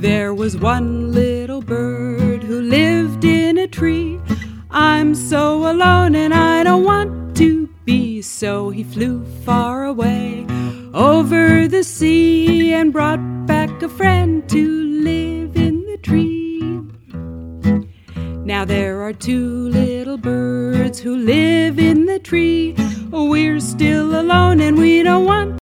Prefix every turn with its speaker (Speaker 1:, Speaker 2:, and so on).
Speaker 1: There was one little bird who lived in a tree. I'm so alone and I don't want to be. So he flew far away over the sea and brought back a friend to live in the tree. Now there are two little birds who live in the tree. We're still alone and we don't want